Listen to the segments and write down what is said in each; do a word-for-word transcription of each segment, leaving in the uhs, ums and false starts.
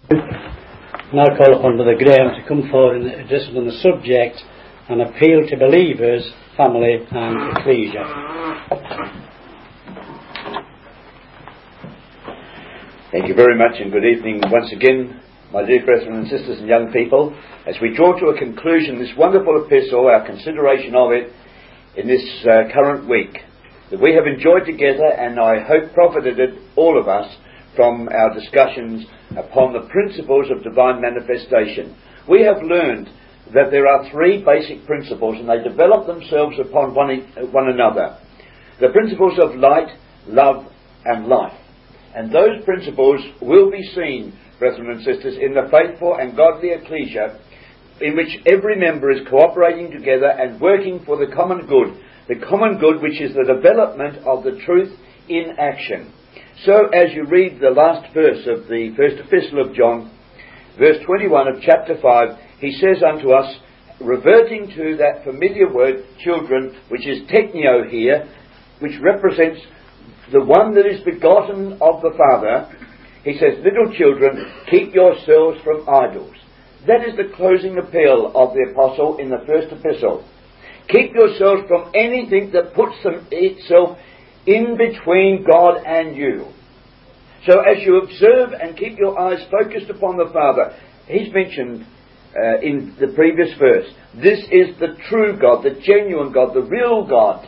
Now call upon Brother Graham to come forward and address us on the subject, an appeal to believers, family and ecclesia. Thank you very much, and good evening once again, my dear brethren and sisters and young people, as we draw to a conclusion this wonderful epistle, our consideration of it in this uh, current week that we have enjoyed together, and I hope profited it, all of us, from our discussions upon the principles of divine manifestation. We have learned that there are three basic principles, and they develop themselves upon one, one another. The principles of light, love and life. And those principles will be seen, brethren and sisters, in the faithful and godly ecclesia, in which every member is cooperating together and working for the common good, the common good which is the development of the truth in action. So as you read the last verse of the first epistle of John, verse twenty-one of chapter five, he says unto us, reverting to that familiar word, children, which is tekneo here, which represents the one that is begotten of the Father, he says, little children, keep yourselves from idols. That is the closing appeal of the apostle in the first epistle. Keep yourselves from anything that puts them, itself in between God and you. So as you observe and keep your eyes focused upon the Father, he's mentioned uh, in the previous verse, this is the true God, the genuine God, the real God,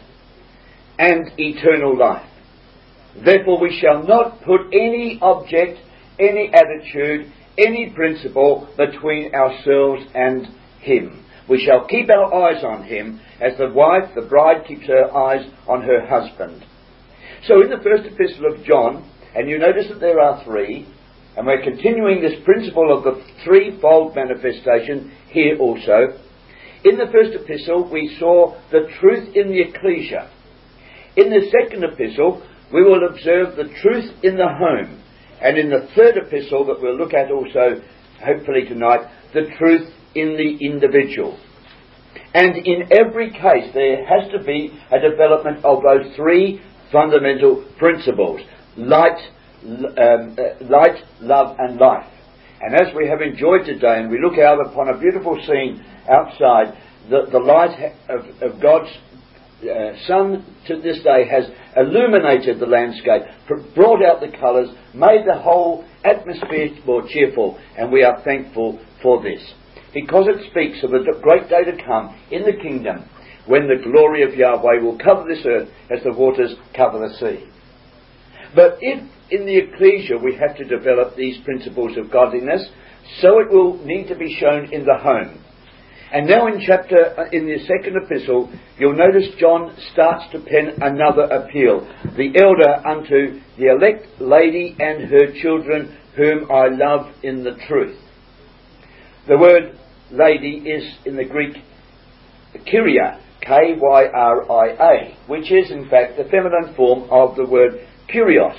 and eternal life. Therefore we shall not put any object, any attitude, any principle between ourselves and Him. We shall keep our eyes on Him as the wife, the bride, keeps her eyes on her husband. So in the first epistle of John, and you notice that there are three, and we're continuing this principle of the threefold manifestation here also. In the first epistle we saw the truth in the ecclesia. In the second epistle we will observe the truth in the home. And in the third epistle that we'll look at also, hopefully tonight, the truth in the individual. And in every case there has to be a development of those three fundamental principles. Light, um, uh, light, love and life. And as we have enjoyed today, and we look out upon a beautiful scene outside, the, the light of, of God's Uh, sun to this day has illuminated the landscape, brought out the colours, made the whole atmosphere more cheerful, and we are thankful for this, because it speaks of a great day to come in the kingdom when the glory of Yahweh will cover this earth as the waters cover the sea. But if in the ecclesia we have to develop these principles of godliness, so it will need to be shown in the home. And now in chapter, in the second epistle, you'll notice John starts to pen another appeal. The elder unto the elect lady and her children, whom I love in the truth. The word lady is in the Greek kyria, K Y R I A, which is in fact the feminine form of the word kyrios.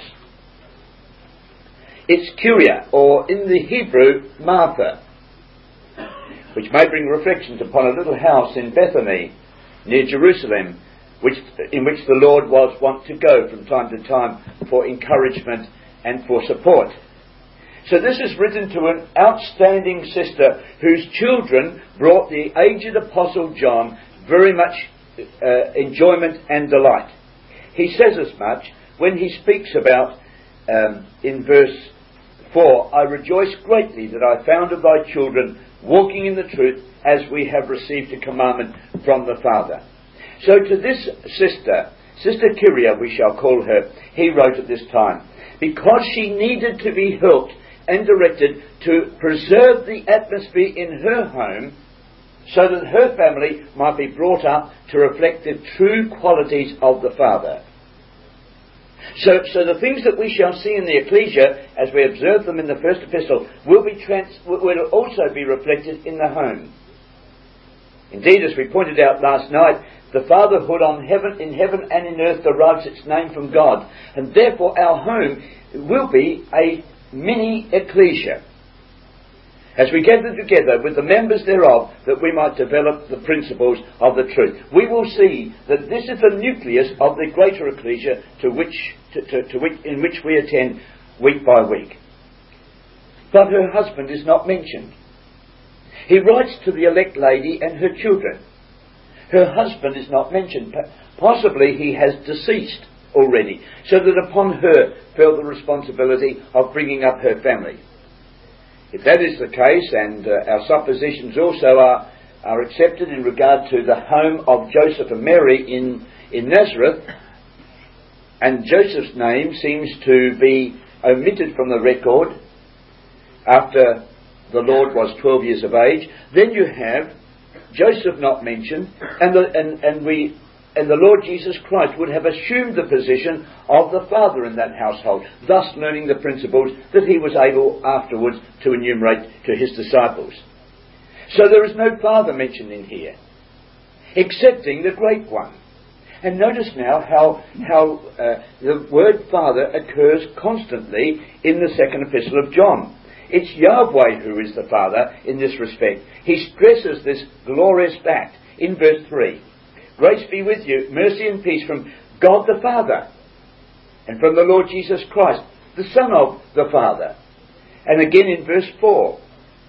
It's kyria, or in the Hebrew, Martha, which may bring reflections upon a little house in Bethany, near Jerusalem, which, in which the Lord was wont to go from time to time for encouragement and for support. So this is written to an outstanding sister whose children brought the aged Apostle John very much uh, enjoyment and delight. He says as much when he speaks about, um, in verse four, I rejoice greatly that I found of thy children walking in the truth as we have received a commandment from the Father. So to this sister, Sister Kyria we shall call her, he wrote at this time, because she needed to be helped and directed to preserve the atmosphere in her home so that her family might be brought up to reflect the true qualities of the Father. So, so the things that we shall see in the ecclesia, as we observe them in the first epistle, will be trans, will also be reflected in the home. Indeed, as we pointed out last night, the fatherhood on heaven, in heaven and in earth derives its name from God, and therefore our home will be a mini ecclesia, as we gather together with the members thereof, that we might develop the principles of the truth. We will see that this is the nucleus of the greater ecclesia to which, to, to, to which, in which we attend week by week. but her husband is not mentioned. He writes to the elect lady and her children. Her husband is not mentioned. Possibly he has deceased already, so that upon her fell the responsibility of bringing up her family. If that is the case, and uh, our suppositions also are, are accepted in regard to the home of Joseph and Mary in, in Nazareth, and Joseph's name seems to be omitted from the record after the Lord was twelve years of age, then you have Joseph not mentioned, and the, and, and we and the Lord Jesus Christ would have assumed the position of the father in that household, thus learning the principles that he was able afterwards to enumerate to his disciples. So there is no father mentioned in here, excepting the Great One. And notice now how, how uh, the word father occurs constantly in the second epistle of John. It's Yahweh who is the Father in this respect. He stresses this glorious fact in verse three. Grace be with you, mercy and peace from God the Father and from the Lord Jesus Christ, the Son of the Father. And again in verse four,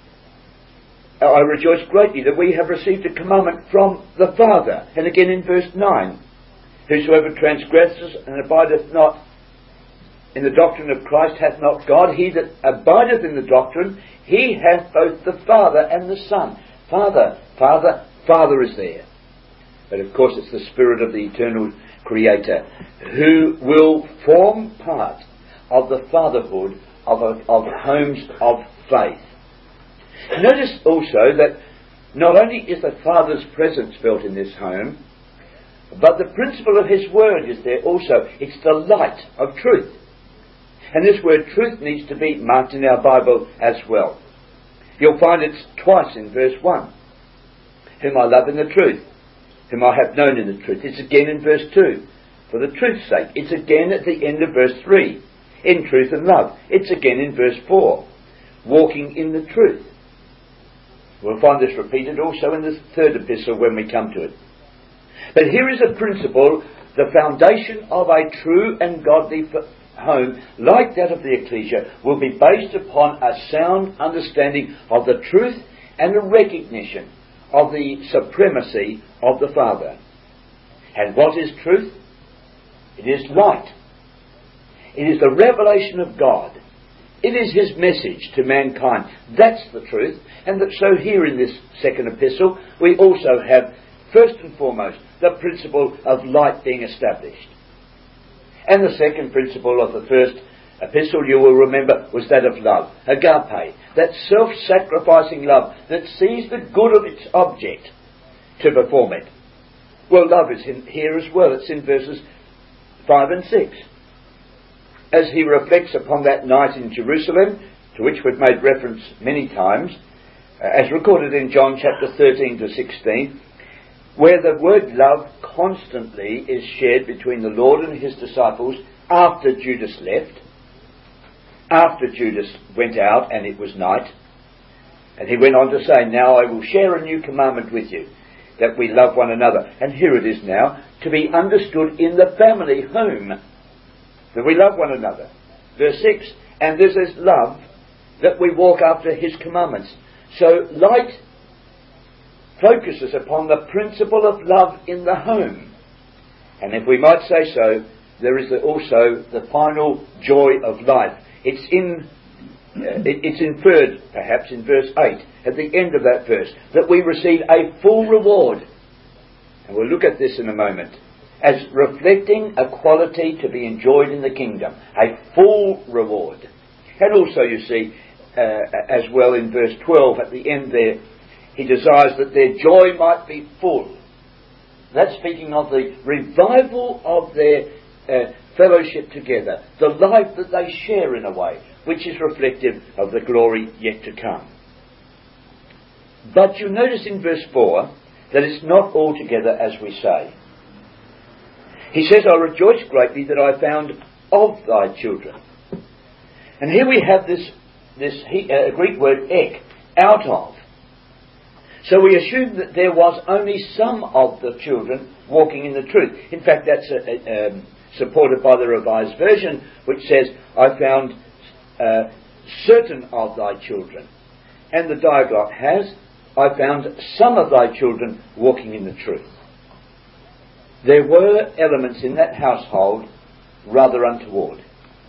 I rejoice greatly that we have received a commandment from the Father. And again in verse nine, whosoever transgresses and abideth not in the doctrine of Christ hath not God. He that abideth in the doctrine, he hath both the Father and the Son. Father, Father, Father is there. But of course it's the Spirit of the eternal Creator who will form part of the fatherhood of, a, of homes of faith. Notice also that not only is the Father's presence felt in this home, but the principle of His Word is there also. It's the light of truth. And this word truth needs to be marked in our Bible as well. You'll find it's twice in verse one. Whom I love in the truth, whom I have known in the truth. It's again in verse two. For the truth's sake. It's again at the end of verse three. In truth and love. It's again in verse four. Walking in the truth. We'll find this repeated also in the third epistle when we come to it. But here is a principle, the foundation of a true and godly home, like that of the ecclesia, will be based upon a sound understanding of the truth and a recognition of the supremacy of the Father. And what is truth? It is light. It is the revelation of God. It is His message to mankind. That's the truth. And that so here in this second epistle, we also have, first and foremost, the principle of light being established. And the second principle of the first epistle, you will remember, was that of love. Agape. That self-sacrificing love that sees the good of its object to perform it. Well, love is in here as well. It's in verses five and six. As he reflects upon that night in Jerusalem, to which we've made reference many times, as recorded in John chapter thirteen to sixteen, where the word love constantly is shared between the Lord and His disciples after Judas left, after Judas went out and it was night. And he went on to say, now I will share a new commandment with you, that we love one another. And here it is now, to be understood in the family home, that we love one another. Verse six, and this is love, that we walk after His commandments. So light focuses upon the principle of love in the home. And if we might say so, there is also the final joy of life. It's in, uh, it, it's inferred, perhaps, in verse eight, at the end of that verse, that we receive a full reward. And we'll look at this in a moment, as reflecting a quality to be enjoyed in the kingdom. A full reward. And also, you see, uh, as well in verse twelve, at the end there, He desires that their joy might be full. That's speaking of the revival of their uh, fellowship together, the life that they share in a way, which is reflective of the glory yet to come. But you notice in verse four that it's not altogether as we say. He says, I rejoice greatly that I found of thy children. And here we have this, this uh, Greek word ek, out of. So we assume that there was only some of the children walking in the truth. In fact, that's a, a, um, supported by the Revised Version, which says, I found uh, certain of thy children. And the Diaglott has, I found some of thy children walking in the truth. There were elements in that household rather untoward.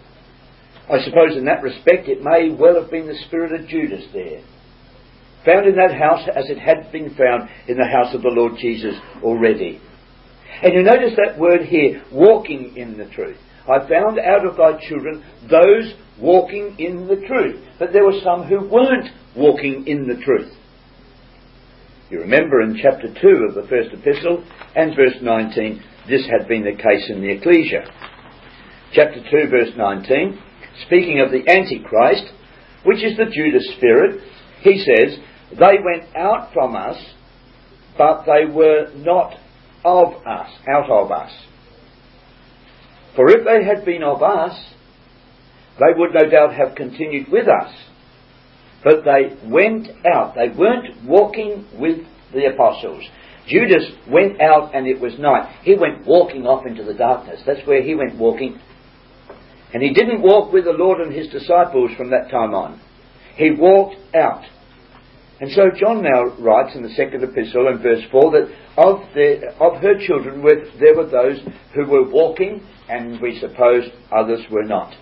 I suppose in that respect it may well have been the spirit of Judas there, found in that house as it had been found in the house of the Lord Jesus already. And you notice that word here, walking in the truth. I found out of thy children those walking in the truth. But there were some who weren't walking in the truth. You remember in chapter two of the first epistle and verse nineteen, this had been the case in the ecclesia. Chapter two verse nineteen, speaking of the Antichrist, which is the Judas spirit, he says, they went out from us, but they were not of us, out of us. For if they had been of us, they would no doubt have continued with us. But they went out. They weren't walking with the apostles. Judas went out and it was night. He went walking off into the darkness. That's where he went walking. And he didn't walk with the Lord and his disciples from that time on. He walked out. And so John now writes in the second epistle in verse four that of, the, of her children were, there were those who were walking, and we suppose others were not.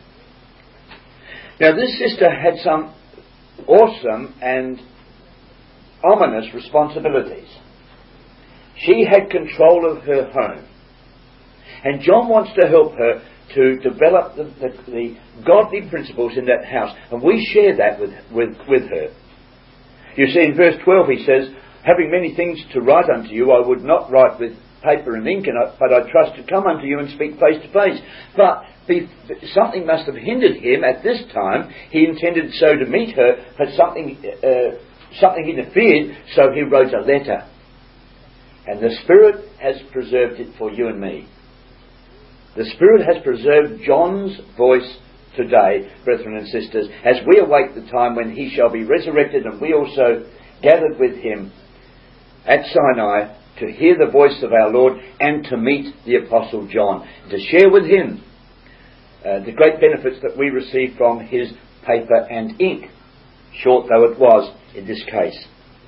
Now this sister had some awesome and ominous responsibilities. She had control of her home. And John wants to help her to develop the, the, the godly principles in that house. And we share that with, with, with her. You see, in verse twelve he says, having many things to write unto you, I would not write with paper and ink, and I, but I trust to come unto you and speak face to face. But be, something must have hindered him at this time. He intended so to meet her, but something, uh, something interfered, so he wrote a letter. And the Spirit has preserved it for you and me. The Spirit has preserved John's voice today, brethren and sisters, as we await the time when he shall be resurrected and we also gathered with him at Sinai to hear the voice of our Lord and to meet the Apostle John, to share with him uh, the great benefits that we receive from his paper and ink, short though it was in this case.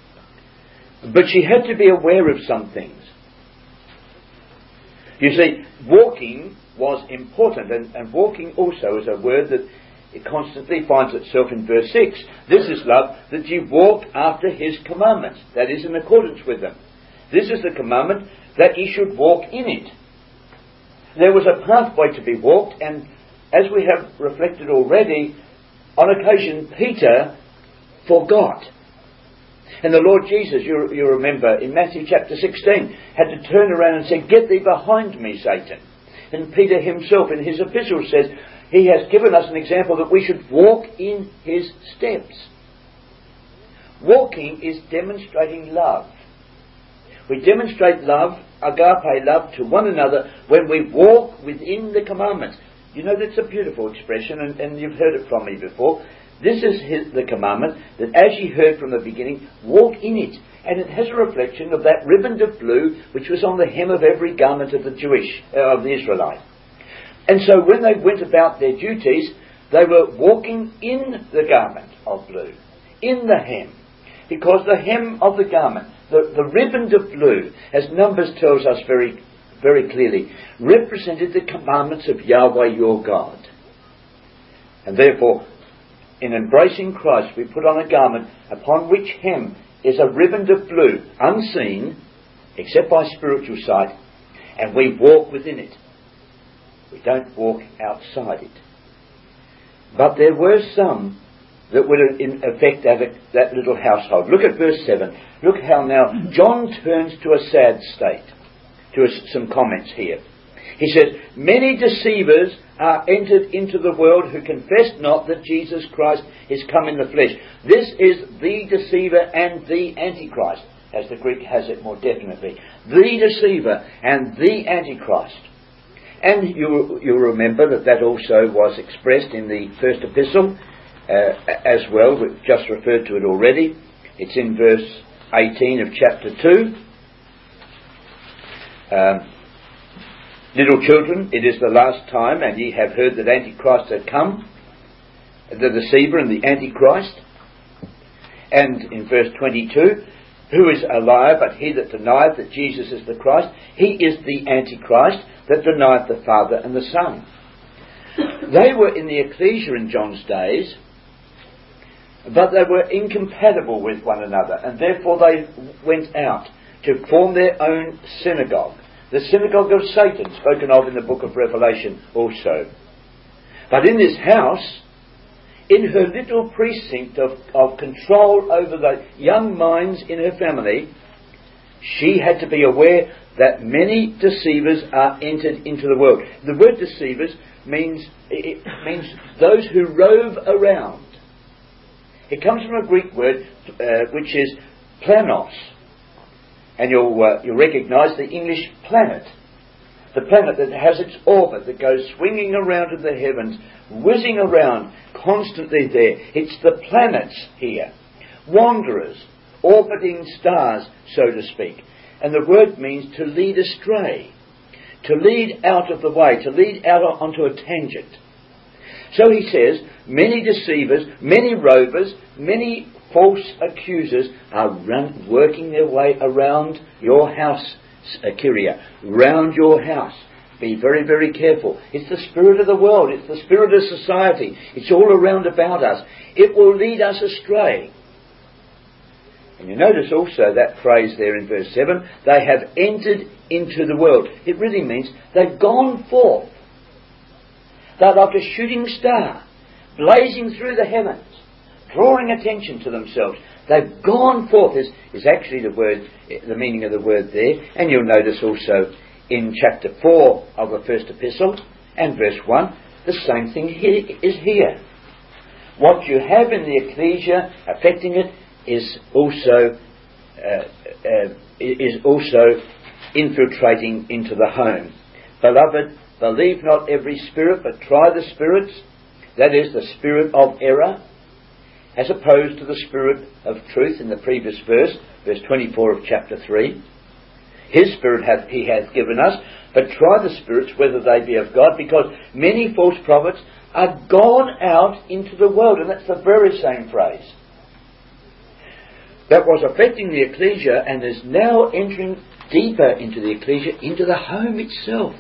But she had to be aware of some things. You see, walking was important, and, and walking also is a word that it constantly finds itself in verse six. This is love, that ye walk after his commandments, that is, in accordance with them. This is the commandment, that ye should walk in it. There was a pathway to be walked, and as we have reflected already, on occasion Peter forgot. And the Lord Jesus, you, you remember, in Matthew chapter sixteen, had to turn around and say, get thee behind me, Satan. And Peter himself in his epistle says, he has given us an example that we should walk in his steps. Walking is demonstrating love. We demonstrate love, agape love, to one another when we walk within the commandments. You know, that's a beautiful expression, and, and you've heard it from me before. This is his, the commandment, that as ye heard from the beginning, walk in it. And it has a reflection of that riband of blue which was on the hem of every garment of the Jewish, uh, of the Israelite. And so when they went about their duties, they were walking in the garment of blue, in the hem. Because the hem of the garment, the, the riband of blue, as Numbers tells us very, very clearly, represented the commandments of Yahweh your God. And therefore, in embracing Christ, we put on a garment upon which hem is a riband of blue, unseen, except by spiritual sight, and we walk within it. We don't walk outside it. But there were some that would in affect that, that little household. Look at verse seven. Look how now John turns to a sad state, to a, some comments here. He says, many deceivers are entered into the world who confess not that Jesus Christ is come in the flesh. This is the deceiver and the Antichrist, as the Greek has it more definitely. The deceiver and the Antichrist. And you, you remember that that also was expressed in the first epistle uh, as well. We've just referred to it already. It's in verse eighteen of chapter two. Um, Little children, it is the last time, and ye have heard that Antichrist hath come. the deceiver and the Antichrist. And in verse twenty-two, who is a liar but he that denieth that Jesus is the Christ? He is the Antichrist that denieth the Father and the Son. They were in the ecclesia in John's days, but they were incompatible with one another, and therefore they went out to form their own synagogue. The synagogue of Satan, spoken of in the book of Revelation also. But in this house, in her little precinct of, of control over the young minds in her family, she had to be aware that many deceivers are entered into the world. The word deceivers means, it means those who rove around. It comes from a Greek word uh, which is planos. And you'll, uh, you'll recognise the English planet. The planet that has its orbit, that goes swinging around in the heavens, whizzing around, constantly there. It's the planets here. Wanderers, orbiting stars, so to speak. And the word means to lead astray. To lead out of the way, to lead out onto a tangent. So he says, many deceivers, many rovers, many false accusers are run, working their way around your house, Kyria, round your house. Be very, very careful. It's the spirit of the world. It's the spirit of society. It's all around about us. It will lead us astray. And you notice also that phrase there in verse seven, they have entered into the world. It really means they've gone forth. They're like a shooting star, blazing through the heavens, drawing attention to themselves. They've gone forth is, is actually the word, the meaning of the word there. And you'll notice also in chapter four of the first epistle and verse one, the same thing here, is here. What you have in the ecclesia affecting it is also uh, uh, is also infiltrating into the home. Beloved, believe not every spirit, but try the spirits, that is, the spirit of error, as opposed to the spirit of truth in the previous verse, verse twenty-four of chapter three. His spirit hath he hath given us, but try the spirits whether they be of God, because many false prophets are gone out into the world. And that's the very same phrase that was affecting the ecclesia and is now entering deeper into the ecclesia, into the home itself.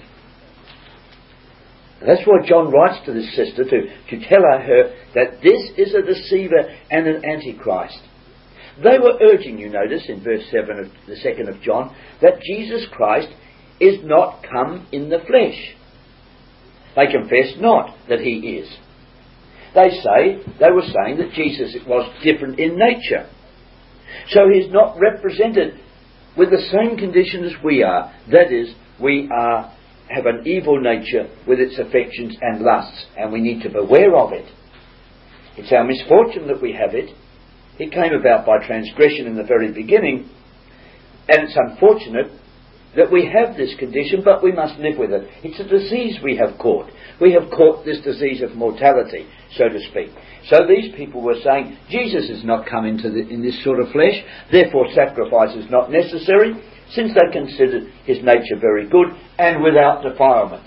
And that's why John writes to this sister to, to tell her that this is a deceiver and an antichrist. They were urging, you notice, in verse seven of the second of John, that Jesus Christ is not come in the flesh. They confess not that he is. They say, they were saying that Jesus was different in nature. So he's not represented with the same condition as we are. That is, we are have an evil nature with its affections and lusts, and we need to beware of it. It's our misfortune that we have it. It came about by transgression in the very beginning, and it's unfortunate that we have this condition, but we must live with it. It's a disease we have caught. We have caught this disease of mortality, so to speak. So these people were saying, Jesus is not come into the, in this sort of flesh, therefore sacrifice is not necessary, since they considered his nature very good and without defilement.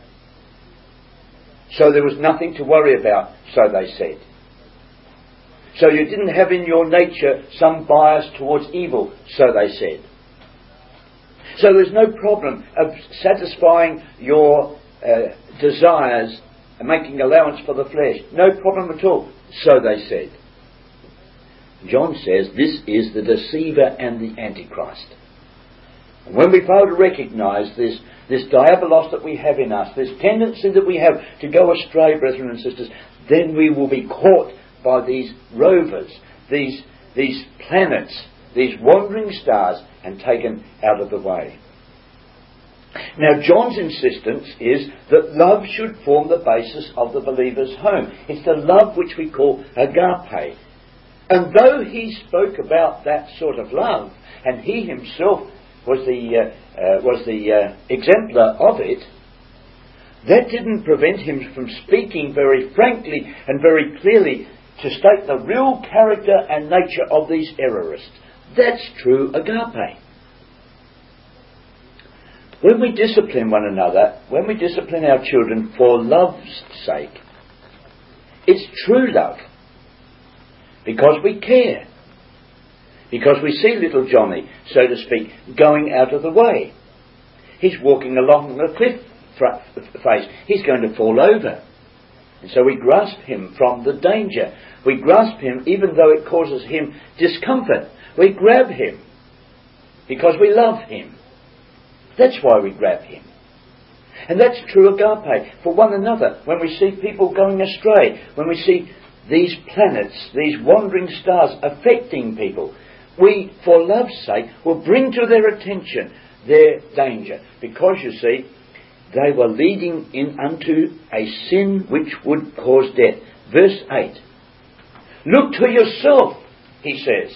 So there was nothing to worry about, so they said. So you didn't have in your nature some bias towards evil, so they said. So there's no problem of satisfying your uh, desires and making allowance for the flesh. No problem at all, so they said. John says this is the deceiver and the antichrist. And when we fail to recognise this, this diabolos that we have in us, this tendency that we have to go astray, brethren and sisters, then we will be caught by these rovers, these, these planets, these wandering stars, and taken out of the way. Now, John's insistence is that love should form the basis of the believer's home. It's the love which we call agape. And though he spoke about that sort of love, and he himself was the uh, uh, was the uh, exemplar of it, that didn't prevent him from speaking very frankly and very clearly to state the real character and nature of these errorists. That's true agape. When we discipline one another, when we discipline our children for love's sake, It's true love. Because we care. Because we see little Johnny, so to speak, going out of the way. He's walking along the cliff face. He's going to fall over. And so we grasp him from the danger. We grasp him even though it causes him discomfort. We grab him because we love him. That's why we grab him. And that's true agape for one another. When we see people going astray, when we see these planets, these wandering stars affecting people, we, for love's sake, will bring to their attention their danger. Because, you see, they were leading in unto a sin which would cause death. Verse eight. Look to yourself, he says.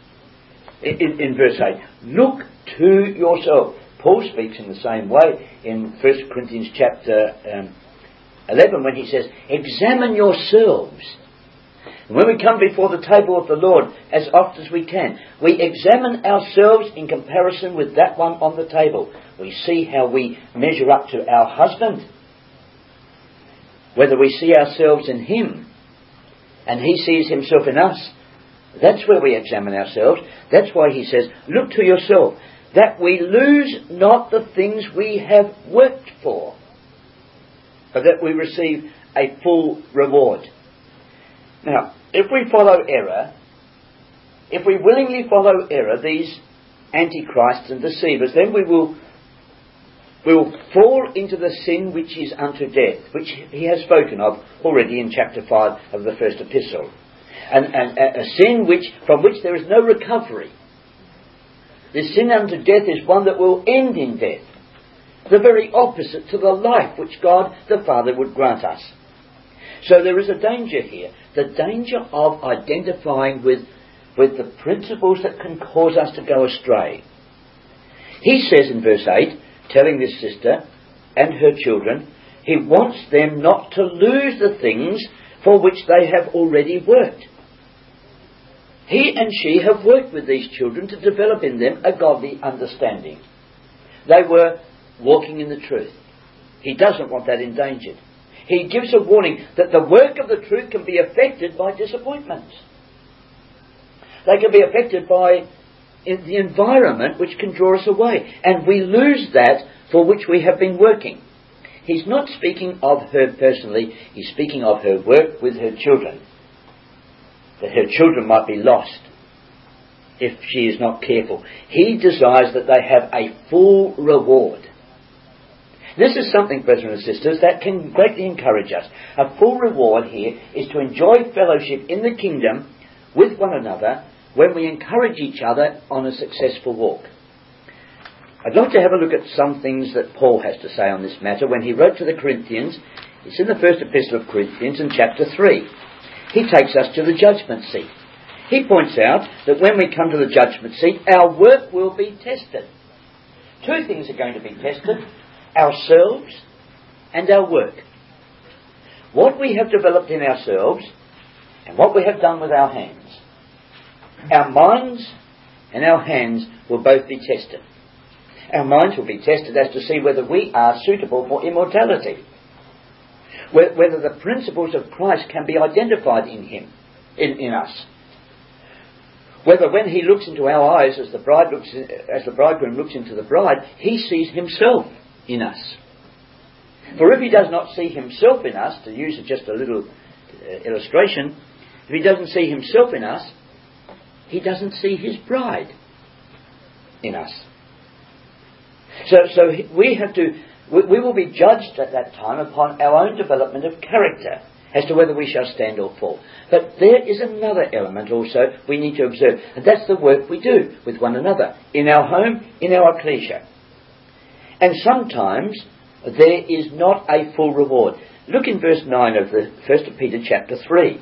In, in verse eight. Look to yourself. Paul speaks in the same way in First Corinthians chapter um, eleven when he says, examine yourselves. And when we come before the table of the Lord, as oft as we can, we examine ourselves in comparison with that one on the table. We see how we measure up to our husband, whether we see ourselves in him and he sees himself in us. That's where we examine ourselves. That's why he says, look to yourself, that we lose not the things we have worked for, but that we receive a full reward. Now, if we follow error, if we willingly follow error, these antichrists and deceivers, then we will, we will fall into the sin which is unto death, which he has spoken of already in chapter five of the first epistle. And, and a, a sin which, from which there is no recovery. This sin unto death is one that will end in death. The very opposite to the life which God the Father would grant us. So there is a danger here. The danger of identifying with, with the principles that can cause us to go astray. He says in verse eight, telling this sister and her children, he wants them not to lose the things for which they have already worked. He and she have worked with these children to develop in them a godly understanding. They were walking in the truth. He doesn't want that endangered. He gives a warning that the work of the truth can be affected by disappointments. They can be affected by the environment which can draw us away. And we lose that for which we have been working. He's not speaking of her personally. He's speaking of her work with her children. That her children might be lost if she is not careful. He desires that they have a full reward. This is something, brethren and sisters, that can greatly encourage us. A full reward here is to enjoy fellowship in the kingdom with one another when we encourage each other on a successful walk. I'd like to have a look at some things that Paul has to say on this matter when he wrote to the Corinthians. It's in the first epistle of Corinthians in chapter three. He takes us to the judgment seat. He points out that when we come to the judgment seat, our work will be tested. Two things are going to be tested. Ourselves and our work. What we have developed in ourselves and what we have done with our hands. Our minds and our hands will both be tested. Our minds will be tested as to see whether we are suitable for immortality. Whether the principles of Christ can be identified in him, in, in us. Whether when he looks into our eyes as the bride looks, as the bridegroom looks into the bride, he sees himself in us. For if he does not see himself in us, to use just a little uh, illustration, if he doesn't see himself in us, he doesn't see his bride in us. So, so we have to, we, we will be judged at that time upon our own development of character as to whether we shall stand or fall. But there is another element also we need to observe, and that's the work we do with one another, in our home, in our ecclesia. And sometimes there is not a full reward. Look in verse nine of the First of Peter chapter three.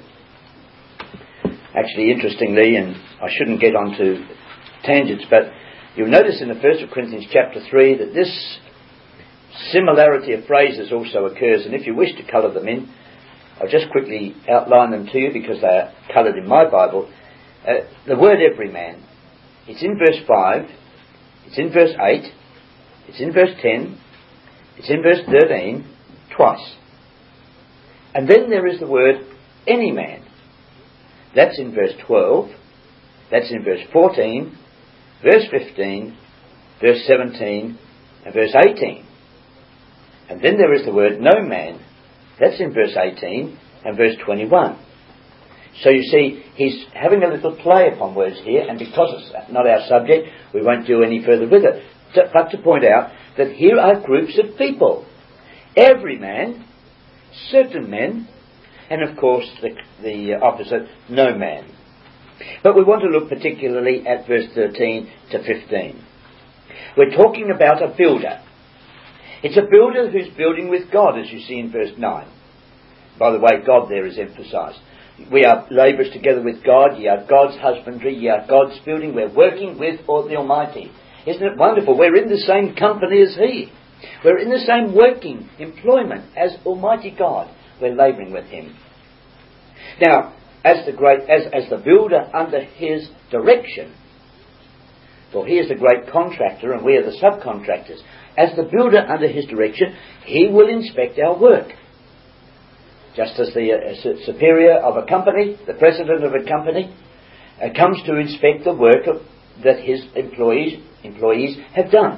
Actually, interestingly, and I shouldn't get onto tangents, but you'll notice in the First of Corinthians chapter three that this similarity of phrases also occurs. And if you wish to colour them in, I'll just quickly outline them to you because they are coloured in my Bible. Uh, the word every man, it's in verse five, it's in verse eight, it's in verse ten, it's in verse thirteen, twice. And then there is the word any man. That's in verse twelve, that's in verse fourteen, verse fifteen, verse seventeen, and verse eighteen. And then there is the word no man. That's in verse eighteen and verse twenty-one. So you see, he's having a little play upon words here, and because it's not our subject, we won't do any further with it. But to point out that here are groups of people. Every man, certain men, and of course the, the opposite, no man. But we want to look particularly at verse thirteen to fifteen. We're talking about a builder. It's a builder who's building with God, as you see in verse nine. By the way, God there is emphasised. We are labourers together with God. Ye are God's husbandry. Ye are God's building. We're working with the Almighty. Isn't it wonderful? We're in the same company as He. We're in the same working employment as Almighty God. We're labouring with Him. Now, as the great, as, as the builder under His direction, for He is the great contractor and we are the subcontractors. As the builder under His direction, He will inspect our work. Just as the uh, superior of a company, the president of a company, uh, comes to inspect the work of, that his employees employees have done.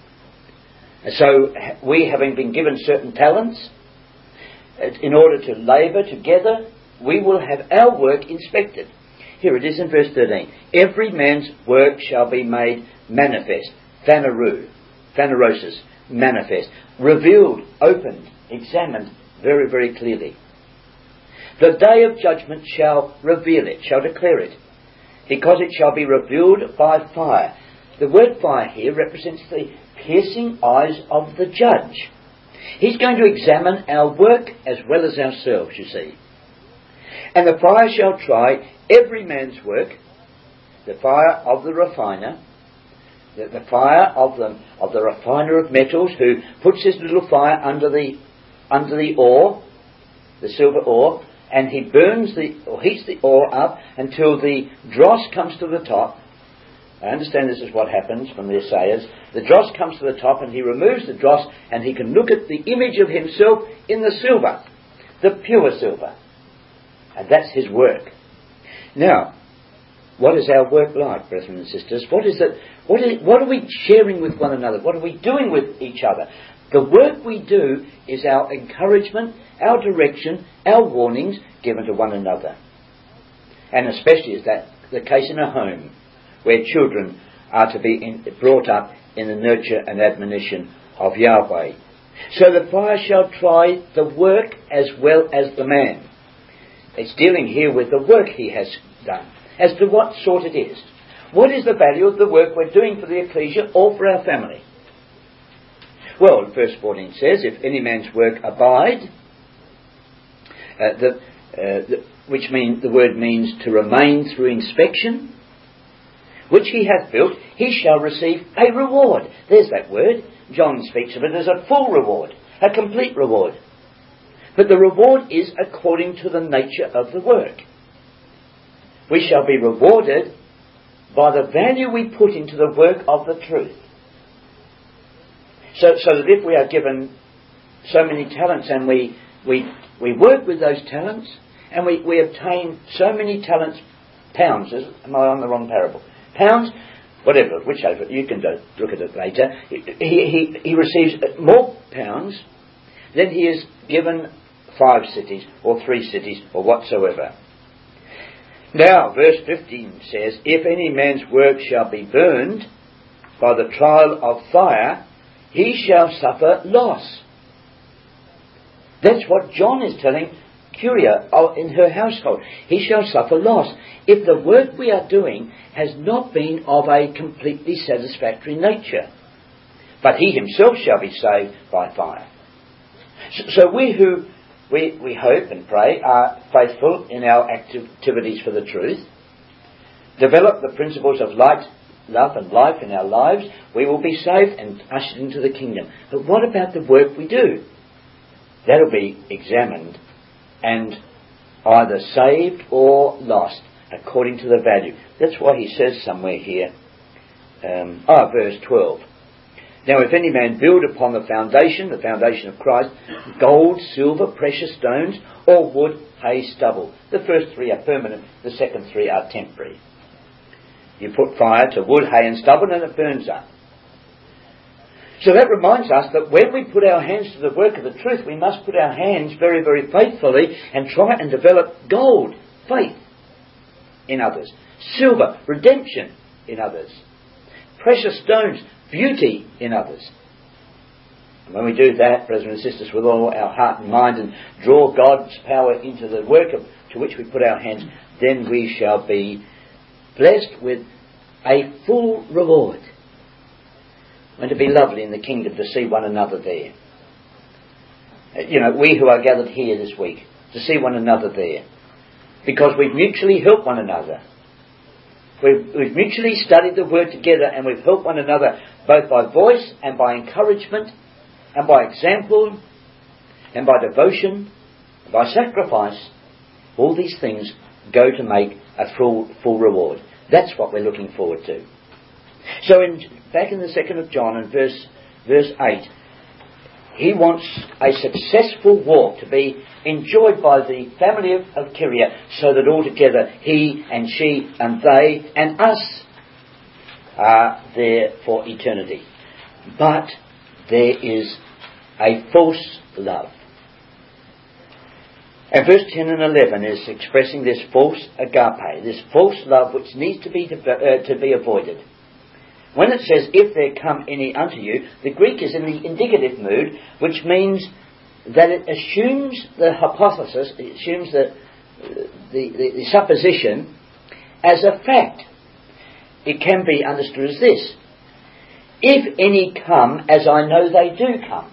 And so we, having been given certain talents, uh, in order to labour together, we will have our work inspected. Here it is in verse thirteen. Every man's work shall be made manifest. Phaneru, phanerosis, manifest. Revealed, opened, examined, very, very clearly. The day of judgment shall reveal it, shall declare it, because it shall be revealed by fire. The word fire here represents the piercing eyes of the judge. He's going to examine our work as well as ourselves, you see. And the fire shall try every man's work, the fire of the refiner, the, the fire of the, of the refiner of metals, who puts his little fire under the under the ore, the silver ore, and he burns the, or heats the ore up until the dross comes to the top. I understand this is what happens from the assayers. The dross comes to the top and he removes the dross and he can look at the image of himself in the silver, the pure silver. And that's his work. Now, what is our work like, brethren and sisters? What is it? What, is, what are we sharing with one another? What are we doing with each other? The work we do is our encouragement, our direction, our warnings given to one another. And especially is that the case in a home where children are to be in, brought up in the nurture and admonition of Yahweh. So the fire shall try the work as well as the man. It's dealing here with the work he has done, as to what sort it is. What is the value of the work we're doing for the ecclesia or for our family? Well, verse fourteen says, if any man's work abide, uh, the, uh, the, which mean, the word means to remain through inspection, which he hath built, he shall receive a reward. There's that word. John speaks of it as a full reward, a complete reward. But the reward is according to the nature of the work. We shall be rewarded by the value we put into the work of the truth. So, so that if we are given so many talents and we we we work with those talents and we, we obtain so many talents, pounds, is, am I on the wrong parable? Pounds, whatever, whichever, you can do, look at it later. He, he, he receives more pounds than he is given five cities or three cities or whatsoever. Now, verse fifteen says, if any man's work shall be burned by the trial of fire, he shall suffer loss. That's what John is telling Curia in her household. He shall suffer loss if the work we are doing has not been of a completely satisfactory nature. But he himself shall be saved by fire. So, so we who, we, we hope and pray, are faithful in our activities for the truth, develop the principles of light, love and life in our lives, we will be saved and ushered into the kingdom. But what about the work we do? That'll be examined and either saved or lost according to the value. That's why he says somewhere here, um, ah, verse twelve. Now if any man build upon the foundation, the foundation of Christ, gold, silver, precious stones, or wood, hay, stubble. The first three are permanent, the second three are temporary. You put fire to wood, hay and stubble and it burns up. So that reminds us that when we put our hands to the work of the truth, we must put our hands very, very faithfully and try and develop gold, faith, in others. Silver, redemption in others. Precious stones, beauty in others. And when we do that, brothers and sisters, with all our heart and mind and draw God's power into the work of, to which we put our hands, then we shall be blessed with a full reward. And to be lovely in the kingdom to see one another there. You know, we who are gathered here this week, to see one another there. Because we've mutually helped one another. We've, we've mutually studied the Word together and we've helped one another both by voice and by encouragement and by example and by devotion and by sacrifice. All these things go to make a full, full reward. That's what we're looking forward to. So in, back in the second of John and verse, verse eight, he wants a successful walk to be enjoyed by the family of, of Kyria, so that altogether he and she and they and us are there for eternity. But there is a false love. And verse ten and eleven is expressing this false agape, this false love which needs to be to, uh, to be avoided. When it says, if there come any unto you, the Greek is in the indicative mood, which means that it assumes the hypothesis, it assumes the, the, the, the supposition as a fact. It can be understood as this: if any come, as I know they do come.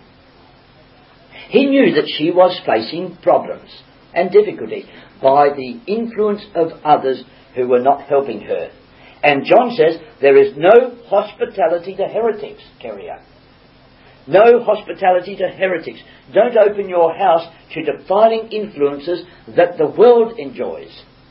He knew that she was facing problems and difficulties by the influence of others who were not helping her. And John says there is no hospitality to heretics, Kyria. No hospitality to heretics. Don't open your house to defiling influences that the world enjoys.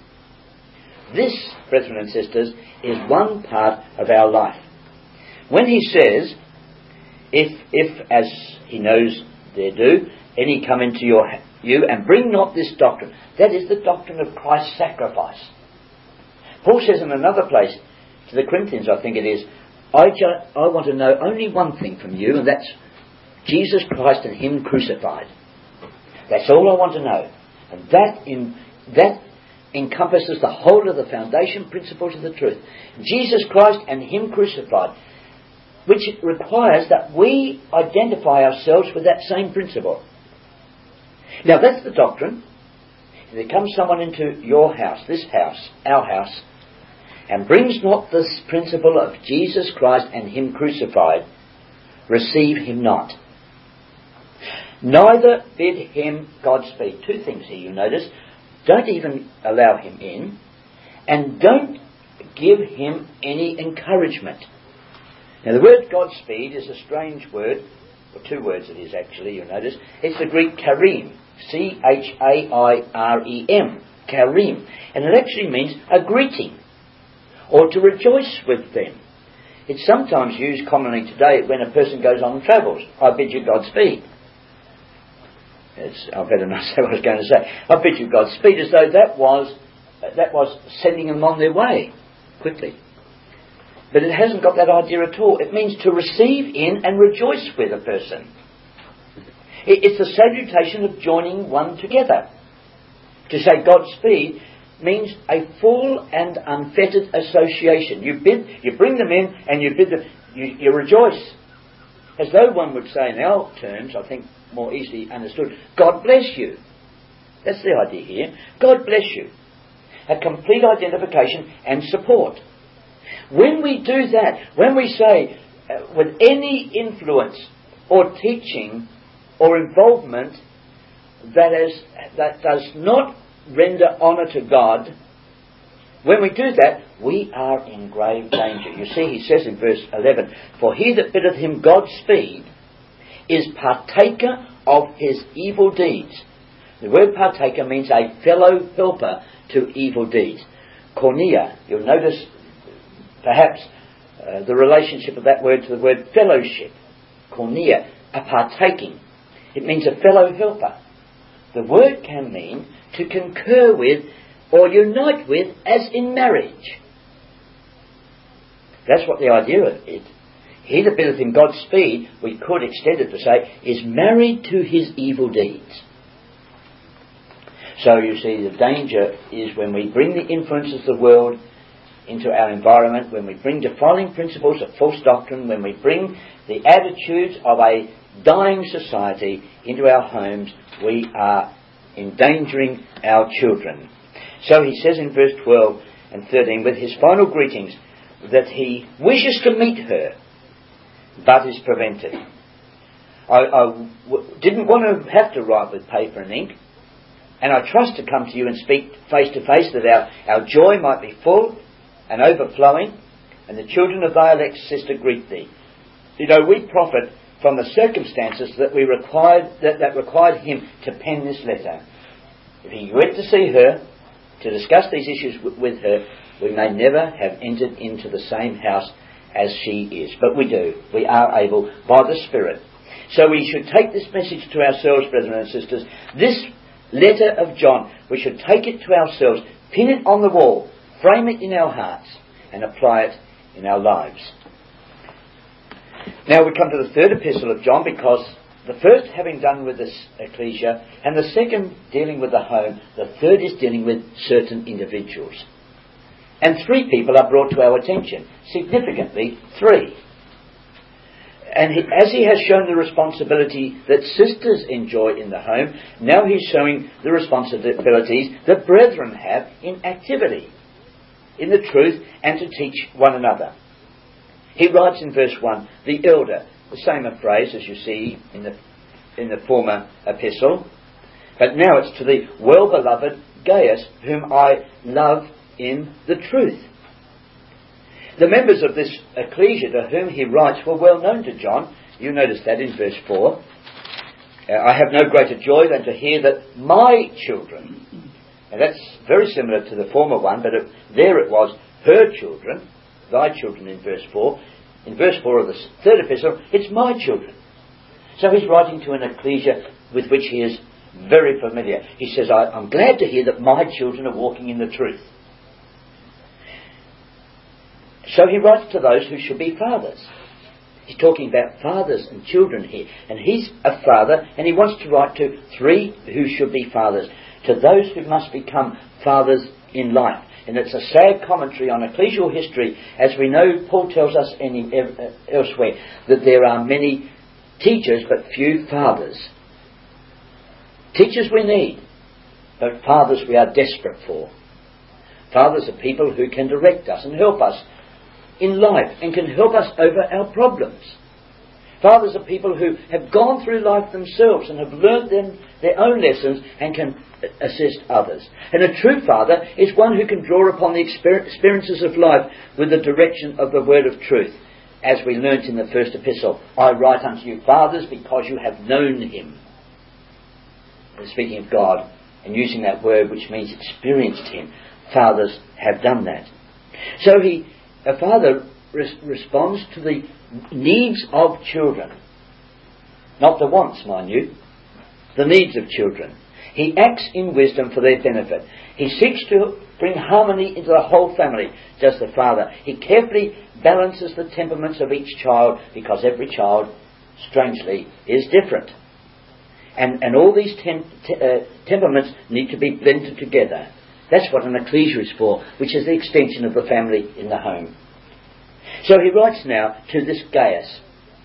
This, brethren and sisters, is one part of our life. When he says, if, if as he knows there do, any come into your you and bring not this doctrine, that is the doctrine of Christ's sacrifice. Paul says in another place, to the Corinthians I think it is, I, ju- I want to know only one thing from you, and that's Jesus Christ and Him crucified. That's all I want to know. And that in that encompasses the whole of the foundation principles of the truth. Jesus Christ and Him crucified, which requires that we identify ourselves with that same principle. Now that's the doctrine. If there comes someone into your house, this house, our house, and brings not this principle of Jesus Christ and Him crucified, receive him not. Neither bid him Godspeed. Two things here, you notice. Don't even allow him in, and don't give him any encouragement. Now the word Godspeed is a strange word, or two words it is actually, you'll notice. It's the Greek karim, C H A I R E M, karim, and it actually means a greeting, or to rejoice with them. It's sometimes used commonly today when a person goes on and travels. I bid you Godspeed. It's, I better not say what I was going to say. I bid you Godspeed, as though that was that was sending them on their way quickly. But it hasn't got that idea at all. It means to receive in and rejoice with a person. It, it's the salutation of joining one together. To say Godspeed means a full and unfettered association. You bid, you bring them in, and you bid them. You, you rejoice, as though one would say in our terms, I think more easily understood, God bless you. That's the idea here. God bless you. A complete identification and support. When we do that, when we say uh, with any influence or teaching or involvement that is that does not render honour to God, when we do that, we are in grave danger. You see, he says in verse eleven, for he that biddeth him Godspeed is partaker of his evil deeds. The word partaker means a fellow helper to evil deeds. Koinonia, you'll notice perhaps uh, the relationship of that word to the word fellowship. koinonia, a partaking. It means a fellow helper. The word can mean to concur with or unite with, as in marriage. That's what the idea of it. He that buildeth in God's speed, we could extend it to say, is married to his evil deeds. So you see, the danger is when we bring the influences of the world into our environment, when we bring defiling principles of false doctrine, when we bring the attitudes of a dying society into our homes, we are endangering our children. So he says in verse twelve and thirteen, with his final greetings, that he wishes to meet her, but is prevented. I, I w- didn't want to have to write with paper and ink, and I trust to come to you and speak face to face, that our, our joy might be full and overflowing, and the children of thy elect sister greet thee. You know, we profit from the circumstances that we required that, that required him to pen this letter. If he went to see her, to discuss these issues w- with her, we may never have entered into the same house as she is. But we do. We are able by the Spirit. So we should take this message to ourselves, brethren and sisters. This letter of John, we should take it to ourselves, pin it on the wall, frame it in our hearts, and apply it in our lives. Now we come to the third epistle of John, because the first having done with this ecclesia, and the second dealing with the home, the third is dealing with certain individuals. And three people are brought to our attention. Significantly, three. And he, as he has shown the responsibility that sisters enjoy in the home, now he's showing the responsibilities that brethren have in activity, in the truth, and to teach one another. He writes in verse one, the elder, the same a phrase as you see in the in the former epistle, but now it's to the well-beloved Gaius, whom I love in the truth. The members of this ecclesia to whom he writes were well known to John. You notice that in verse four. Uh, I have no greater joy than to hear that my children, and that's very similar to the former one, but it, there it was her children, thy children in verse four. In verse four of the third epistle, it's my children. So he's writing to an ecclesia with which he is very familiar. He says, I, I'm glad to hear that my children are walking in the truth. So he writes to those who should be fathers. He's talking about fathers and children here. And he's a father, and he wants to write to three who should be fathers. To those who must become fathers in life. And it's a sad commentary on ecclesial history, as we know Paul tells us any, elsewhere, that there are many teachers but few fathers. Teachers we need, but fathers we are desperate for. Fathers are people who can direct us and help us in life and can help us over our problems. Fathers are people who have gone through life themselves and have learnt them their own lessons and can assist others. And a true father is one who can draw upon the experiences of life with the direction of the word of truth. As we learnt in the first epistle, I write unto you, fathers, because you have known him. And speaking of God and using that word which means experienced him, fathers have done that. So he, a father res- responds to the needs of children. Not the wants, mind you. The needs of children. He acts in wisdom for their benefit. He seeks to bring harmony into the whole family, just the father. He carefully balances the temperaments of each child, because every child, strangely, is different. And, and all these tem- te- uh, temperaments need to be blended together. That's what an ecclesia is for, which is the extension of the family in the home. So he writes now to this Gaius.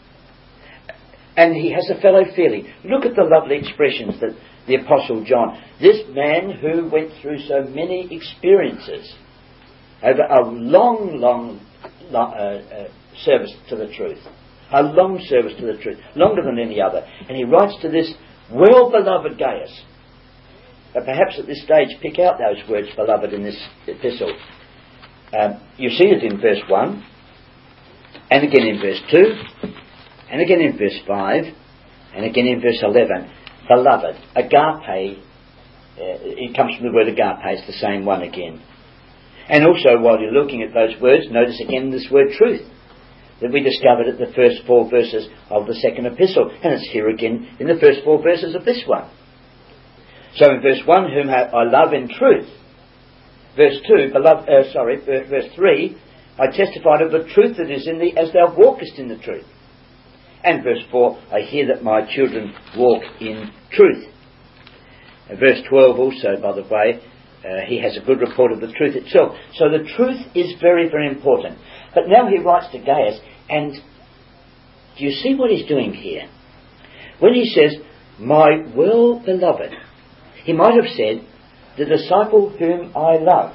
And he has a fellow feeling. Look at the lovely expressions that the Apostle John, this man who went through so many experiences over a long, long uh, uh, service to the truth. A long service to the truth. Longer than any other. And he writes to this well-beloved Gaius. But perhaps at this stage pick out those words, beloved, in this epistle. Um, you see it in verse one, and again in verse two, and again in verse five, and again in verse eleven. Beloved, agape, uh, it comes from the word agape, it's the same one again. And also, while you're looking at those words, notice again this word truth. that we discovered at the first four verses of the second epistle, and it's here again in the first four verses of this one. So in verse one, whom I love in truth. Verse two, beloved, uh, sorry, verse three, I testified of the truth that is in thee, as thou walkest in the truth. And verse four, I hear that my children walk in truth. And verse twelve also, by the way, uh, he has a good report of the truth itself. So the truth is very, very important. But now he writes to Gaius, and do you see what he's doing here? When he says, my well-beloved, he might have said, the disciple whom I love.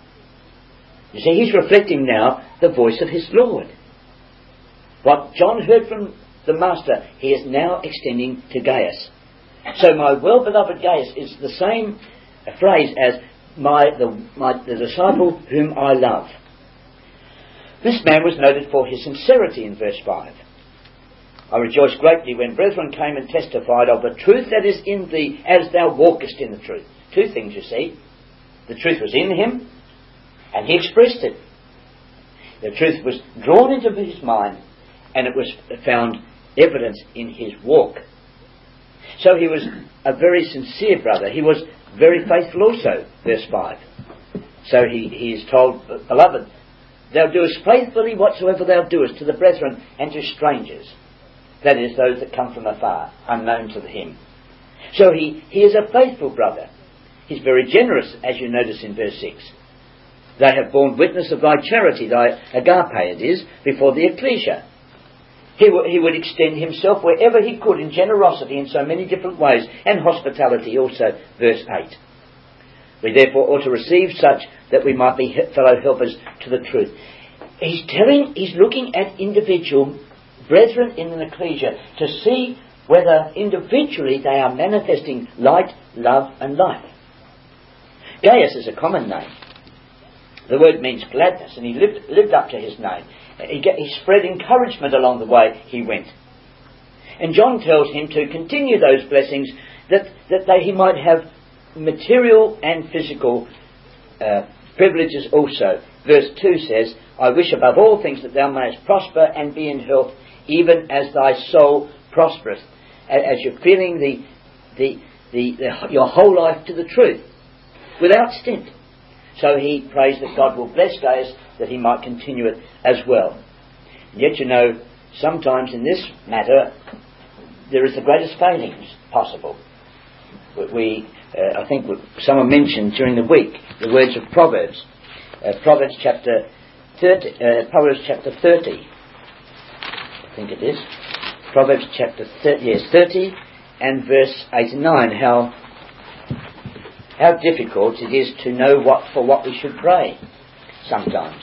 You see, he's reflecting now the voice of his Lord. What John heard from the Master, he is now extending to Gaius. So my well-beloved Gaius is the same phrase as my the, my the disciple whom I love. This man was noted for his sincerity in verse five. I rejoiced greatly when brethren came and testified of the truth that is in thee, as thou walkest in the truth. Two things, you see. The truth was in him, and he expressed it. The truth was drawn into his mind, and it was found evidence in his walk. So he was a very sincere brother. He was very faithful also, verse five. So he, he is told, beloved, thou doest faithfully whatsoever thou doest to the brethren and to strangers. That is, those that come from afar, unknown to him. So he, he is a faithful brother. He's very generous, as you notice in verse six. They have borne witness of thy charity, thy agape it is, before the ecclesia. He, w- he would extend himself wherever he could in generosity in so many different ways, and hospitality also, verse eight. We therefore ought to receive such that we might be fellow helpers to the truth. He's telling, he's looking at individual brethren in an ecclesia to see whether individually they are manifesting light, love and life. Gaius is a common name. The word means gladness, and he lived, lived up to his name. He, get, he spread encouragement along the way he went. And John tells him to continue those blessings that, that they, he might have material and physical uh, privileges also. Verse two says, I wish above all things that thou mayest prosper and be in health, even as thy soul prospereth. As you're feeling the, the, the, the, your whole life to the truth, without stint. So he prays that God will bless Gaius, that he might continue it as well. And yet, you know, sometimes in this matter, there is the greatest failings possible. We, uh, I think someone mentioned during the week the words of Proverbs, uh, Proverbs chapter thirty, uh, Proverbs chapter thirty. I think it is Proverbs chapter thirty, yes, thirty and verse eight and nine. How how difficult it is to know what for what we should pray sometimes.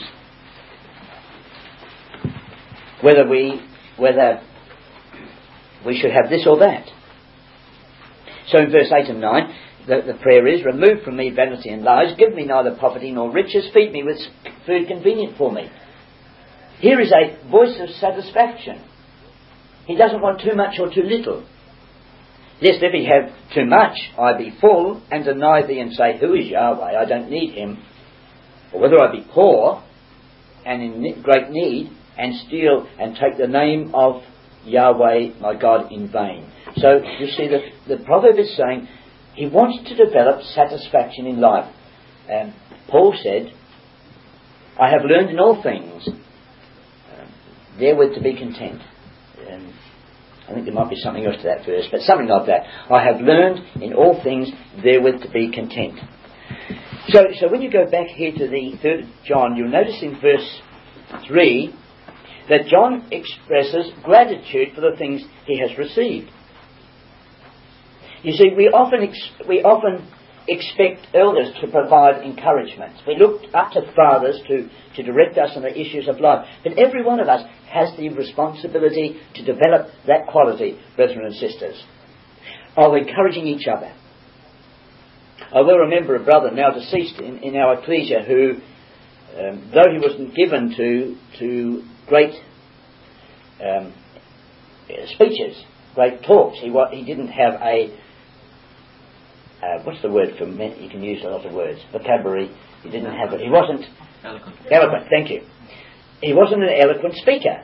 Whether we whether we should have this or that. So in verse eight and nine, the, the prayer is, remove from me vanity and lies, give me neither poverty nor riches, feed me with food convenient for me. Here is a voice of satisfaction. He doesn't want too much or too little. Lest if he have too much, I be full, and deny thee and say, who is Yahweh? I don't need him. Or whether I be poor, and in great need, and steal and take the name of Yahweh my God in vain. So you see that the proverb is saying he wants to develop satisfaction in life. Um, Paul said, I have learned in all things uh, therewith to be content. Um, I think there might be something else to that verse, but something like that. I have learned in all things therewith to be content. So, so when you go back here to the third John, you'll notice in verse three that John expresses gratitude for the things he has received. You see, we often ex- we often expect elders to provide encouragement. We look up to fathers to, to direct us on the issues of life. But every one of us has the responsibility to develop that quality, brethren and sisters, of encouraging each other. I will remember a brother now deceased in, in our ecclesia who, um, though he wasn't given to to great um, speeches, great talks, he he didn't have a Uh, what's the word for men? You can use a lot of words. Vocabulary. He didn't have it. He wasn't eloquent. Eloquent. Thank you. He wasn't an eloquent speaker.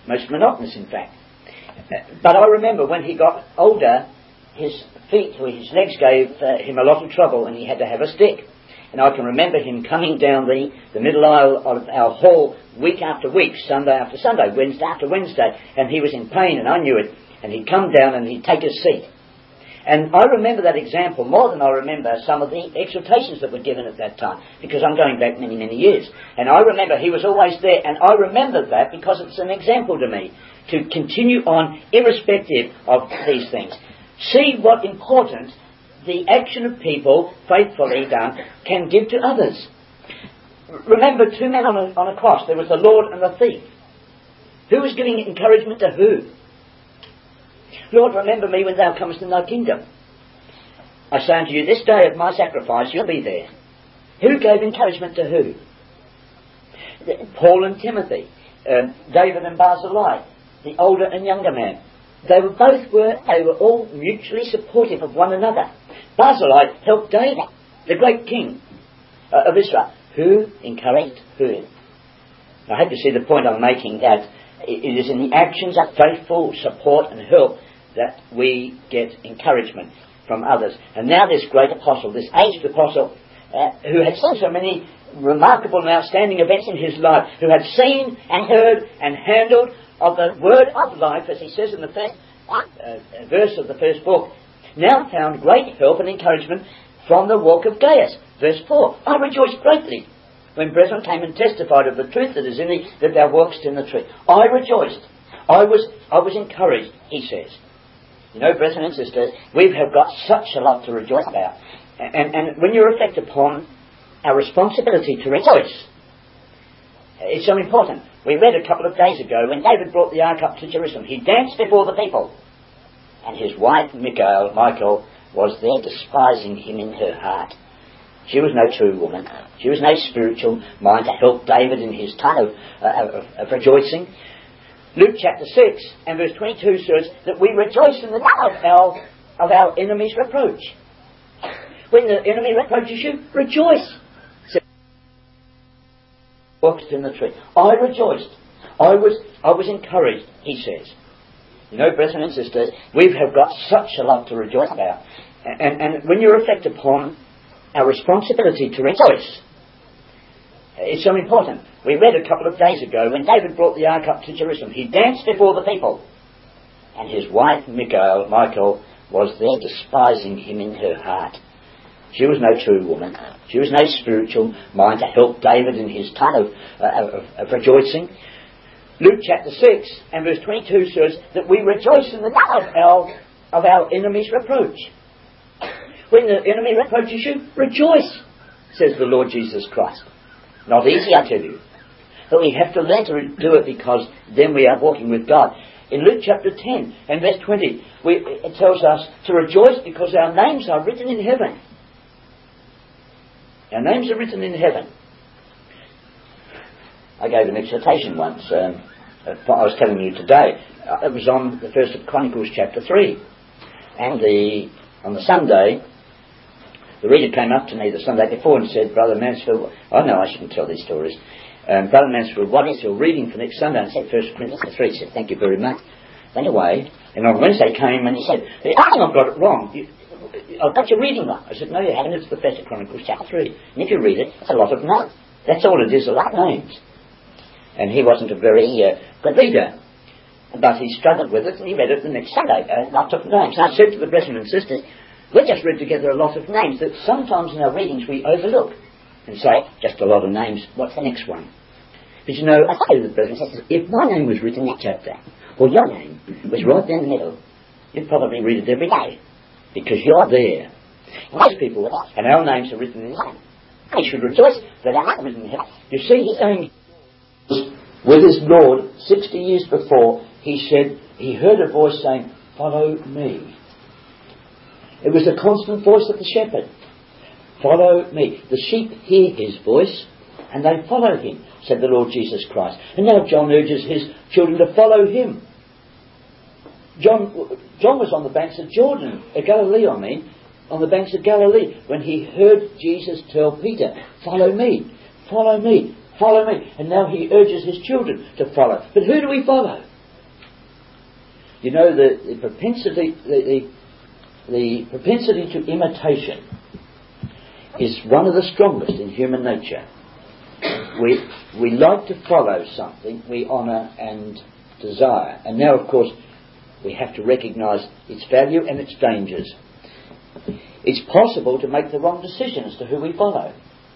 most monotonous in fact. But I remember when he got older, his feet or his legs gave uh, him a lot of trouble and he had to have a stick. And I can remember him coming down the, the middle aisle of our hall week after week, Sunday after Sunday, Wednesday after Wednesday, and he was in pain and I knew it. And he'd come down and he'd take his seat. And I remember that example more than I remember some of the exhortations that were given at that time, because I'm going back many, many years. And I remember he was always there, and I remember that because it's an example to me to continue on irrespective of these things. See what importance the action of people, faithfully done, can give to others. Remember, two men on a, on a cross. There was the Lord and the thief. Who was giving encouragement to who? Lord, remember me when thou comest in thy kingdom. I say unto you, this day of my sacrifice, you'll be there. Who gave encouragement to who? Paul and Timothy, uh, David and Barzillai, the older and younger man. They were both were they were all mutually supportive of one another. Barzillai helped David, the great king uh, of Israel. Who encouraged who? I hope you see the point I'm making, that it is in the actions of faithful support and help that we get encouragement from others. And now this great apostle, this aged apostle, uh, who had seen so many remarkable and outstanding events in his life, who had seen and heard and handled of the word of life, as he says in the first uh, verse of the first book, now found great help and encouragement from the walk of Gaius. Verse four, I rejoiced greatly when brethren came and testified of the truth that is in thee, that thou walkest in the truth. I rejoiced. I was I was encouraged, he says. You know, brethren and sisters, we have got such a lot to rejoice about. And, and when you reflect upon our responsibility to rejoice, it's so important. We read a couple of days ago when David brought the ark up to Jerusalem. He danced before the people. And his wife, Michal, Michal, was there despising him in her heart. She was no true woman. She was no spiritual mind to help David in his time of, uh, of, of rejoicing. Luke chapter six and verse twenty-two says that we rejoice in the day of our, of our enemy's reproach. When the enemy reproaches you, rejoice. Walked in the tree. I rejoiced. I was I was encouraged, he says. You know, brethren and sisters, we have got such a lot to rejoice about. And, and when you reflect upon our responsibility to rejoice, it's so important. We read a couple of days ago when David brought the ark up to Jerusalem. He danced before the people. And his wife, Michal, Michal, was there despising him in her heart. She was no true woman. She was no spiritual mind to help David in his time of, uh, of, of rejoicing. Luke chapter six and verse twenty-two says that we rejoice in the day of our, of our enemy's reproach. When the enemy reproaches you, rejoice, says the Lord Jesus Christ. Not easy, I tell you. But we have to learn to do it, because then we are walking with God. In Luke chapter ten and verse twenty, we, it tells us to rejoice because our names are written in heaven. Our names are written in heaven. I gave an exhortation once, um, I was telling you today. It was on the first of Chronicles chapter three. And the on the Sunday, the reader came up to me the Sunday before and said, Brother Mansfield, I know I shouldn't tell these stories. Um, Brother Mansfield, what is your reading for next Sunday? And I said, First Corinthians three. He said, thank you very much. Went away, and on Wednesday came and he said, I think I've got it wrong. You, I've got your reading wrong. I said, no, you haven't. It's the First Chronicles chapter three. And if you read it, it's a lot of names. That's all it is, a lot of names. And he wasn't a very uh, good reader. But he struggled with it, and he read it the next Sunday. A lot of names. And I said to the brethren and sisters, we just read together a lot of names that sometimes in our readings we overlook. And say, just a lot of names, what's the next one? But you know, I tell you the brethren and sisters, if my name was written in that chapter, or your name was right there in the middle, you'd probably read it every day. Because you're there. Most people, and our names are written in heaven. They should rejoice that our names are written in heaven. You see, he's saying, with his Lord, sixty years before, he said, he heard a voice saying, follow me. It was the constant voice of the shepherd. Follow me. The sheep hear his voice, and they follow him, said the Lord Jesus Christ. And now John urges his children to follow him. John, John was on the banks of Jordan, uh, Galilee I mean, on the banks of Galilee, when he heard Jesus tell Peter, follow me, follow me, follow me. And now he urges his children to follow. But who do we follow? You know, the, the propensity the, the, the propensity to imitation is one of the strongest in human nature. We we like to follow something we honour and desire. And now, of course, we have to recognise its value and its dangers. It's possible to make the wrong decision as to who we follow.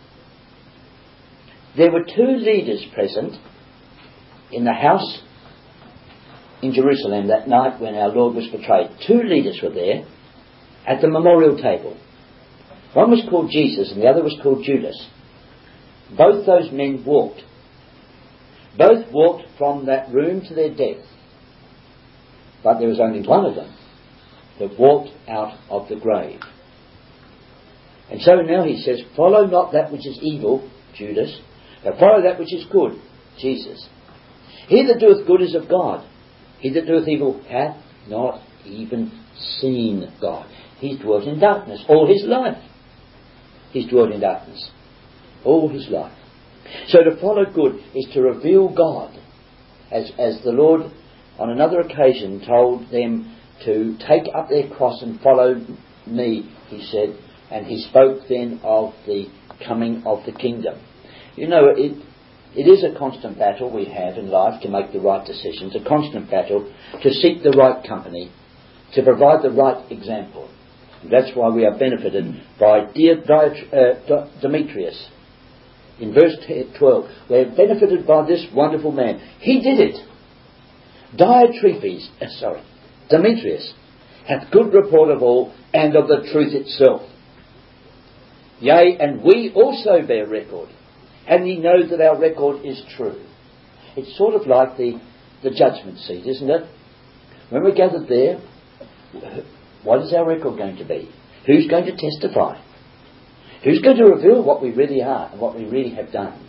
There were two leaders present in the house in Jerusalem that night when our Lord was betrayed. Two leaders were there at the memorial table. One was called Jesus and the other was called Judas. Both those men walked. Both walked from that room to their death. But there was only one of them that walked out of the grave. And so now he says, follow not that which is evil, Judas, but follow that which is good, Jesus. He that doeth good is of God. He that doeth evil hath not even seen God. He's dwelt in darkness all his life. He's dwelt in darkness all his life. So to follow good is to reveal God. As, as the Lord on another occasion told them to take up their cross and follow me, he said, and he spoke then of the coming of the kingdom. You know, it it is a constant battle we have in life to make the right decisions, a constant battle to seek the right company, to provide the right example. And that's why we are benefited by dear uh, Demetrius. In verse twelve, we're benefited by this wonderful man. He did it. Diotrephes, uh, sorry, Demetrius, hath good report of all, and of the truth itself. Yea, and we also bear record, and ye know that our record is true. It's sort of like the, the judgment seat, isn't it? When we're gathered there, what is our record going to be? Who's going to testify? Who's going to reveal what we really are and what we really have done?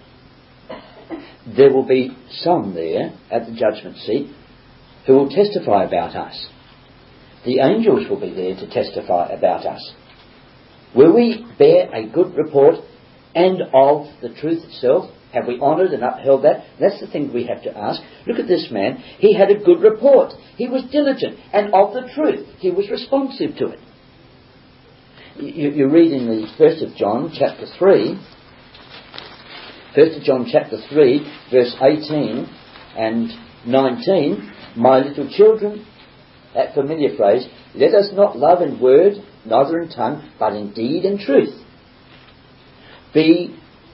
There will be some there at the judgment seat who will testify about us. The angels will be there to testify about us. Will we bear a good report and of the truth itself? Have we honoured and upheld that? That's the thing we have to ask. Look at this man. He had a good report. He was diligent. And of the truth, he was responsive to it. You, you read in the First of John chapter three, First of John chapter three, verse eighteen and nineteen, my little children, that familiar phrase, let us not love in word, neither in tongue, but in deed and truth. Be,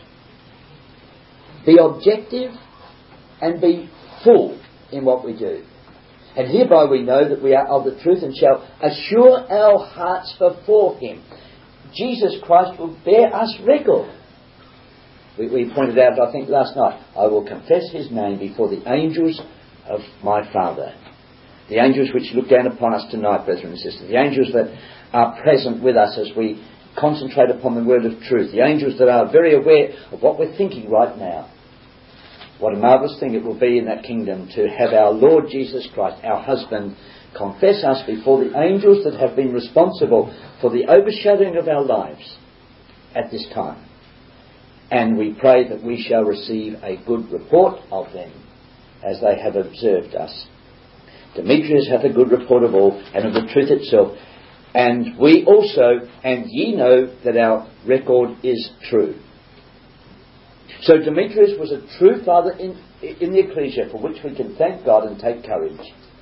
be objective and be full in what we do. And hereby we know that we are of the truth and shall assure our hearts before him. Jesus Christ will bear us record. We, we pointed out, I think last night, I will confess his name before the angels of my Father. The angels which look down upon us tonight, brethren and sisters. The angels that are present with us as we concentrate upon the word of truth. The angels that are very aware of what we're thinking right now. What a marvellous thing it will be in that kingdom to have our Lord Jesus Christ, our husband, confess us before the angels that have been responsible for the overshadowing of our lives at this time. And we pray that we shall receive a good report of them as they have observed us. Demetrius hath a good report of all, and of the truth itself. And we also, and ye know that our record is true. So Demetrius was a true father in, in the ecclesia, for which we can thank God and take courage.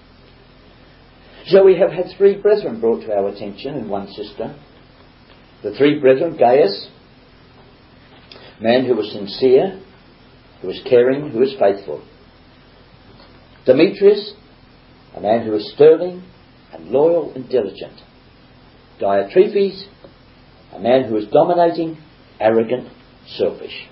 So we have had three brethren brought to our attention and one sister. The three brethren, Gaius, a man who was sincere, who was caring, who was faithful. Demetrius, a man who was sterling and loyal and diligent. Diotrephes, a man who was dominating, arrogant, selfish.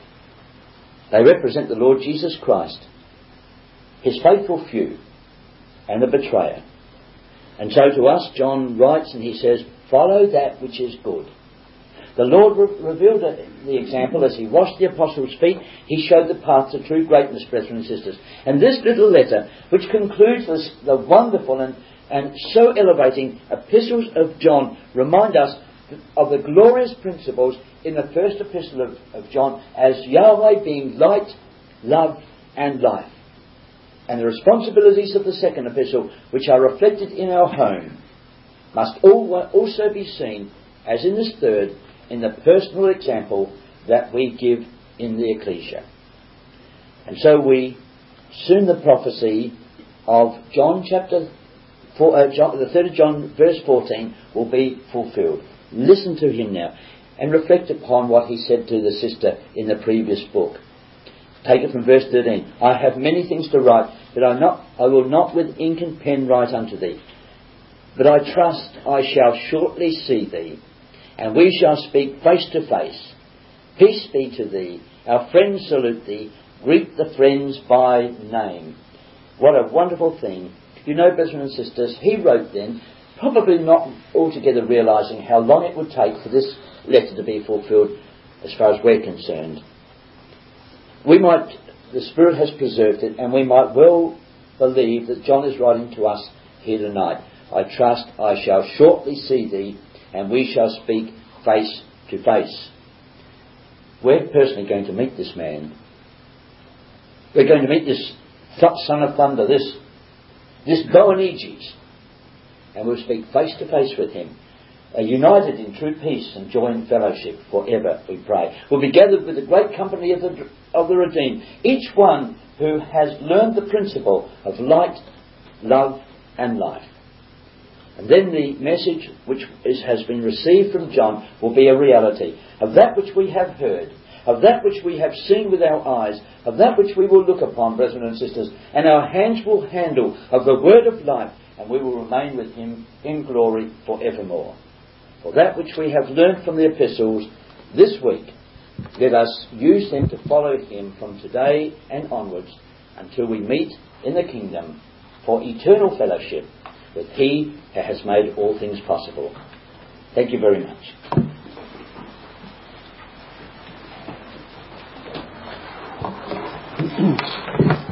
They represent the Lord Jesus Christ, his faithful few, and the betrayer. And so to us, John writes and he says, follow that which is good. The Lord re- revealed the example as he washed the apostles' feet. He showed the path to true greatness, brethren and sisters. And this little letter, which concludes this, the wonderful and, and so elevating epistles of John, remind us of the glorious principles in the first epistle of, of John as Yahweh being light, love and life. and the responsibilities of the second epistle, which are reflected in our home, must also be seen, as in this third, in the personal example that we give in the ecclesia. And so we, soon the prophecy of John chapter four, uh, John, the third of John verse fourteen will be fulfilled. Listen to him now and reflect upon what he said to the sister in the previous book. Take it from verse thirteen. I have many things to write, but I, not, I will not with ink and pen write unto thee. But I trust I shall shortly see thee, and we shall speak face to face. Peace be to thee. Our friends salute thee. Greet the friends by name. What a wonderful thing. You know, brothers and sisters, he wrote then, probably not altogether realising how long it would take for this letter to be fulfilled as far as we're concerned. We might, the Spirit has preserved it, and we might well believe that John is writing to us here tonight. I trust I shall shortly see thee, and we shall speak face to face. We're personally going to meet this man. We're going to meet this son of thunder, this, this Boanerges, and we'll speak face to face with him, uh, united in true peace and joy in fellowship forever, we pray. We'll be gathered with the great company of the, of the redeemed, each one who has learned the principle of light, love and life. And then the message which is, has been received from John will be a reality of that which we have heard, of that which we have seen with our eyes, of that which we will look upon, brethren and sisters, and our hands will handle of the word of life, and we will remain with him in glory forevermore. For that which we have learnt from the epistles this week, let us use them to follow him from today and onwards until we meet in the kingdom for eternal fellowship with he who has made all things possible. Thank you very much.